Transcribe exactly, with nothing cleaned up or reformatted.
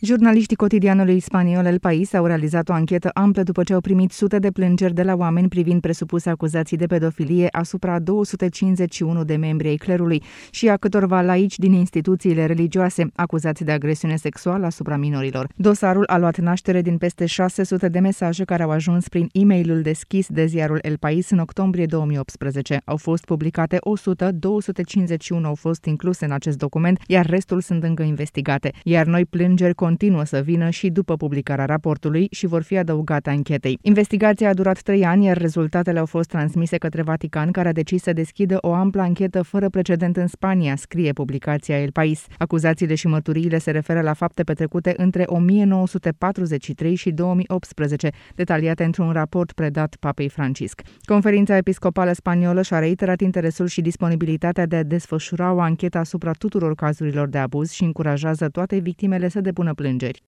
Jurnaliștii cotidianului spaniol El País au realizat o anchetă amplă după ce au primit sute de plângeri de la oameni privind presupuse acuzații de pedofilie asupra două sute cincizeci și unu de membri ai clerului și a câtorva laici din instituțiile religioase acuzați de agresiune sexuală asupra minorilor. Dosarul a luat naștere din peste șase sute de mesaje care au ajuns prin e-mailul deschis de ziarul El País în octombrie două mii optsprezece. Au fost publicate o sută, două sute cincizeci și unu au fost incluse în acest document, iar restul sunt încă investigate. Iar noi plângeri continuă să vină și după publicarea raportului și vor fi adăugate anchetei. Investigația a durat trei ani, iar rezultatele au fost transmise către Vatican, care a decis să deschidă o amplă anchetă fără precedent în Spania, scrie publicația El País. Acuzațiile și mărturiile se referă la fapte petrecute între o mie nouă sute patruzeci și trei și două mii optsprezece, detaliate într-un raport predat Papei Francisc. Conferința Episcopală Spaniolă și-a reiterat interesul și disponibilitatea de a desfășura o anchetă asupra tuturor cazurilor de abuz și încurajează toate victimele să depună plângeri.